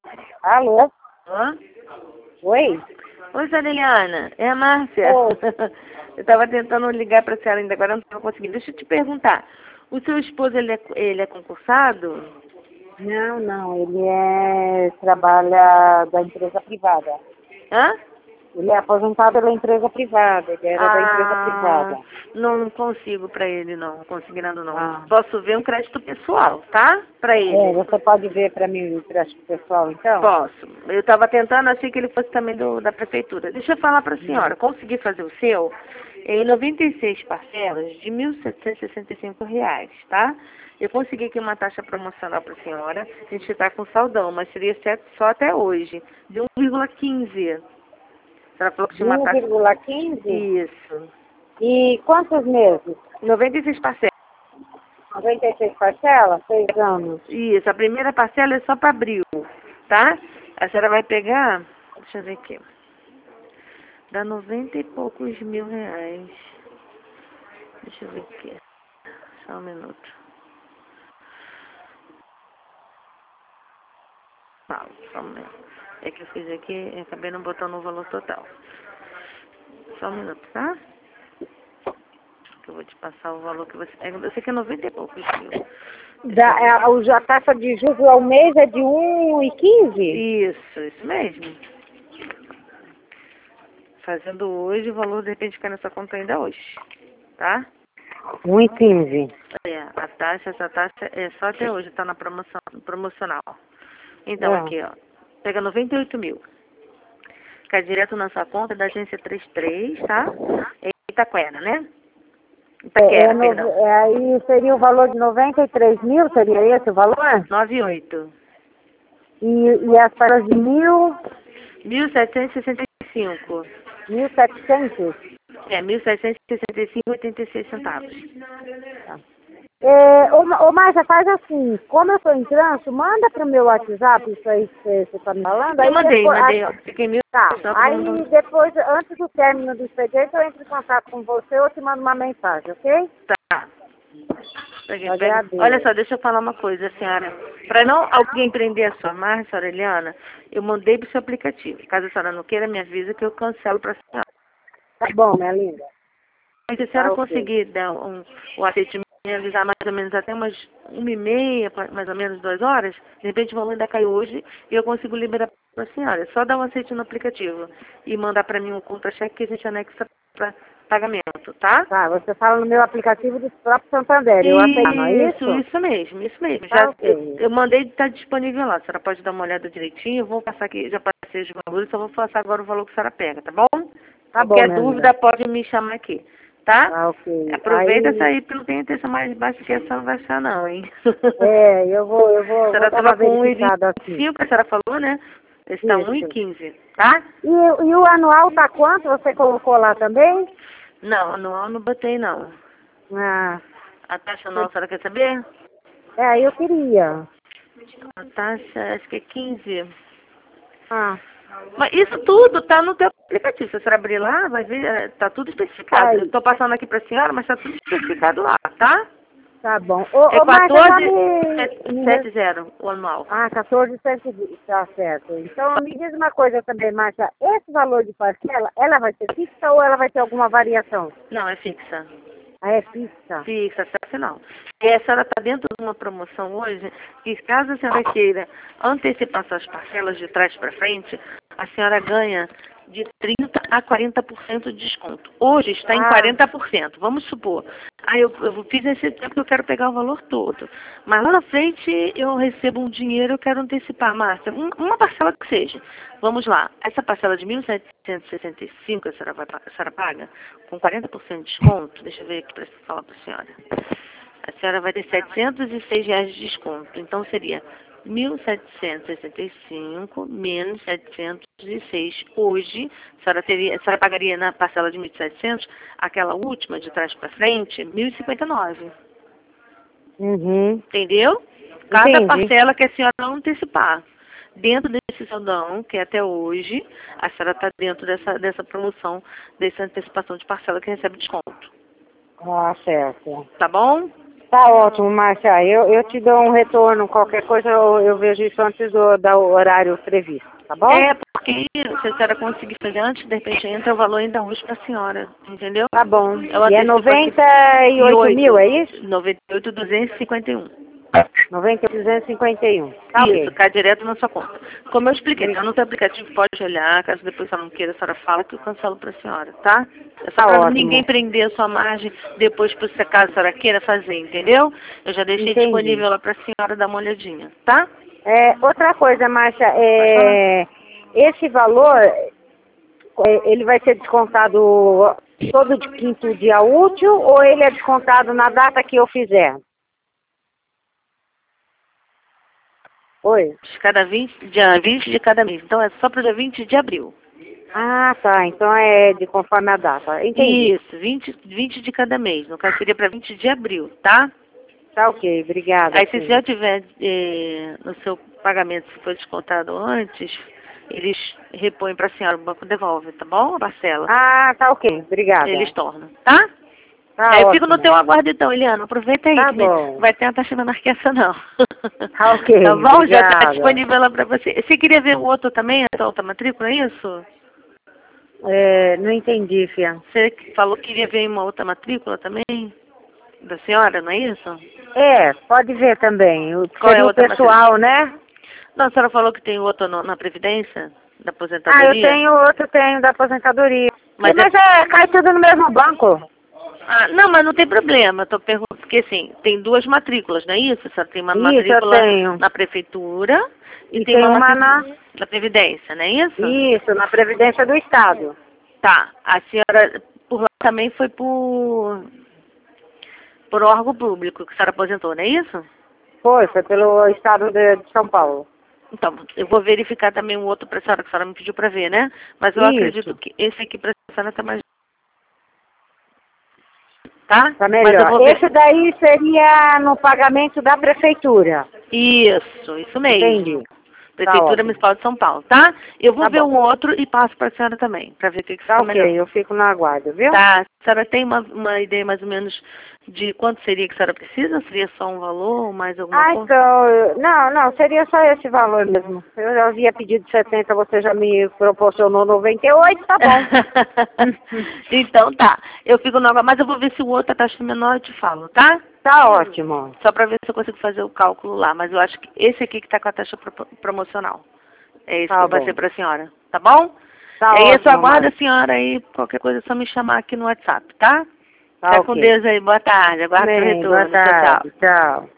Alô? Hã? Oi? Oi, Zé Liliana, é a Márcia. Oi. Eu estava tentando ligar para a senhora ainda, agora não estou conseguindo. Deixa eu te perguntar, o seu esposo, ele é concursado? Não, ele trabalha da empresa privada. Hã? Ele é aposentado pela empresa privada, ele era da empresa Ah, privada. não consigo para ele, não, consignado não. Ah. Posso ver um crédito pessoal, tá? Para ele. Você pode ver para mim o crédito pessoal, então? Posso. Eu estava tentando, achei que ele fosse também da prefeitura. Deixa eu falar para a senhora. Consegui fazer o seu em 96 parcelas de R$ 1.765, tá? Eu consegui aqui uma taxa promocional para a senhora. A gente está com saldão, mas seria só até hoje, de 1,15. Ela falou que De tinha uma taxa... 1,15? Isso. E quantos meses? 96 parcelas. 96 parcelas? 6 anos. Isso. A primeira parcela é só para abril, tá? A senhora vai pegar... Deixa eu ver aqui. Dá 90 e poucos mil reais. Deixa eu ver aqui. Só um minuto. Só um minuto. É que eu fiz aqui e acabei não botando o valor total. Só um minuto, tá? Que eu vou te passar o valor que você... Eu sei que é 90 e poucos mil. A taxa de juros ao mês é de 1,15? Isso mesmo. Fazendo hoje, o valor de repente cai nessa conta ainda hoje. Tá? 1,15. Essa taxa é só até hoje, tá na promocional. Então, aqui, ó. Pega 98 mil. Cai direto na sua conta da agência 33, tá? É Itaquera, né? Itaquera, perdão. Aí seria o valor de 93 mil, seria esse o valor? 98. E as parcelas de 1.765. 1.700? É, 1.765,86 centavos. Tá. Ô Márcia, faz assim, como eu tô em trânsito, manda pro meu WhatsApp isso aí que você tá me falando. Eu Aí mandei, depois, ó. Fiquei mil... tá, aí depois, antes do término do expediente, eu entro em contato com você ou te mando uma mensagem, ok? Tá. Eu agradeço. Olha só, deixa eu falar uma coisa, senhora. Para não alguém prender a sua marca, senhora Eliana, eu mandei pro seu aplicativo. Caso a senhora não queira, me avisa que eu cancelo para a senhora. Tá bom, minha linda. Mas se a senhora Ok. conseguir dar o atendimento, me avisar mais ou menos até umas 1h30, mais ou menos 2 horas, de repente o valor ainda caiu hoje e eu consigo liberar para a senhora. É só dar um aceite no aplicativo e mandar para mim um contra-cheque que a gente anexa para pagamento, tá? Tá, você fala no meu aplicativo do próprio Santander, eu aceito, não é isso? Isso mesmo. Tá, Já, ok. eu mandei de estar disponível lá. A senhora pode dar uma olhada direitinho. Eu vou passar aqui, já passei os valores, só vou passar agora o valor que a senhora pega, tá bom? Tá bom, Qualquer minha dúvida linda. pode me chamar aqui, tá? Tá, ok. Aproveita essa aí, porque não tem intenção mais baixa que essa não vai achar não, hein? Eu vou A senhora dar uma estava com verificada aqui. 1,25, a senhora falou, né? Esse tá Isso. 1,15, tá? E o anual tá quanto? Você colocou lá também? Não, anual não botei não. Ah, A taxa anual, a senhora quer saber? eu queria. A taxa, acho que é 15. Ah, Mas isso tudo tá no teu aplicativo. Se a senhora abrir lá, vai ver, tá tudo especificado. aí. Eu tô passando aqui pra senhora, mas tá tudo especificado lá, tá? Tá bom. É Márcia, já me... 14,70 o anual. 14,100, tá certo. Então, me diz uma coisa também, Márcia. Esse valor de parcela, ela vai ser fixa ou ela vai ter alguma variação? Não, é fixa. Ah, é fixa? Fixa, até o final. E a senhora está dentro de uma promoção hoje, que caso a senhora queira antecipar suas parcelas de trás para frente, a senhora ganha de 30% a 40% de desconto. Hoje está em 40%, vamos supor. Aí eu fiz esse tempo que eu quero pegar o valor todo. Mas lá na frente eu recebo um dinheiro, eu quero antecipar, Márcia, uma parcela que seja. Vamos lá, essa parcela de 1.765 a senhora paga com 40% de desconto, deixa eu ver aqui para falar para a senhora. A senhora vai ter R$ 706 de desconto, então seria 1.765 menos 706. Hoje, a senhora pagaria na parcela de 1.700, aquela última de trás para frente, 1.059. Uhum. Entendeu? Cada Entendi. parcela que a senhora antecipar. Dentro desse saldão, que é até hoje, a senhora está dentro dessa promoção, dessa antecipação de parcela que recebe desconto. Ah, certo. Tá bom? Tá ótimo, Márcia. Eu te dou um retorno, qualquer coisa eu vejo isso antes do horário previsto, tá bom? É, porque se a senhora conseguir fazer antes, de repente entra o valor ainda hoje para a senhora, entendeu? Tá bom. Eu E é antecipo aqui 98 mil, é isso? 98.251. 98.251. Tá Isso, ok. cai direto na sua conta. Como eu expliquei, tá no teu aplicativo, pode olhar, caso depois a senhora não queira, a senhora fala que eu cancelo para a senhora, tá? É só Tá para ótimo. ninguém prender a sua margem depois, por se caso a senhora queira fazer, entendeu? Eu já deixei Entendi. disponível lá para a senhora dar uma olhadinha, tá? Outra coisa, Márcia, Pode falar. esse valor, ele vai ser descontado todo de quinto dia útil ou ele é descontado na data que eu fizer? Oi? Dia 20 de cada mês. Então é só para o dia 20 de abril. Ah, tá. Então é de conforme a data. Entendi. Isso, 20 de cada mês. No caso seria para 20 de abril, tá? Tá ok, obrigada. Aí se Sim. já tiver no seu pagamento, se for descontado antes, eles repõem para a senhora, o banco devolve, tá bom? A parcela. Ah, tá ok, obrigada. Eles tornam, tá? Tá Aí eu fico no ótimo. teu aguardo então, Eliana. Aproveita aí, Tá que bom. vai ter uma taxa menor que essa não. Tá ok, Tá bom? Já está obrigada. disponível lá para você. Você queria ver o outro também, a outra matrícula, é isso? Não entendi, Fia. Você falou que queria ver uma outra matrícula também? Da senhora, não é isso? Pode ver também. Qual é a Seria o outra pessoal, matrícula? né? Não, a senhora falou que tem outro na Previdência? Da Ah, eu aposentadoria? tenho outro, tenho da aposentadoria. Mas Cai tudo no mesmo banco. não, mas não tem problema. Estou perguntando, porque assim, tem duas matrículas, não é isso? A senhora tem uma Isso, eu matrícula tenho. na Prefeitura e E tem tem uma uma matrícula na Previdência, não é isso? Isso, na Previdência do Estado. Tá. A senhora, por lá também foi por órgão público que a senhora aposentou, não é isso? Foi pelo Estado de São Paulo. Então, eu vou verificar também um outro para a senhora, que a senhora me pediu para ver, né? Mas eu acredito Isso. que esse aqui para a senhora está mais... Tá? Tá Mas eu melhor. vou ver... Esse daí seria no pagamento da Prefeitura. Isso mesmo. Entendi. Tá Prefeitura ótimo. Municipal de São Paulo, tá? Eu vou Tá ver bom. um outro e passo para a senhora também, para ver o que Tá fica ok, melhor. eu fico no aguardo, viu? Tá? A senhora tem uma ideia mais ou menos de quanto seria que a senhora precisa? Seria só um valor ou mais alguma coisa? Então, não, seria só esse valor mesmo. Eu já havia pedido 70, você já me proporcionou 98, tá bom. Então tá. Eu fico no aguardo, mas eu vou ver se o outro a taxa menor eu te falo, tá? Tá ótimo. Só para ver se eu consigo fazer o cálculo lá. Mas eu acho que esse aqui que está com a taxa promocional. É esse Tá que vai bom. ser para a senhora. Tá bom? Tá E aí eu só ótimo, aguardo a Márcia. senhora aí, qualquer coisa é só me chamar aqui no WhatsApp, tá? Tá Fica com ok. Deus aí. Boa tarde. Aguardo o seu Amém. Boa retorno. Tchau, tchau. tarde. Tchau.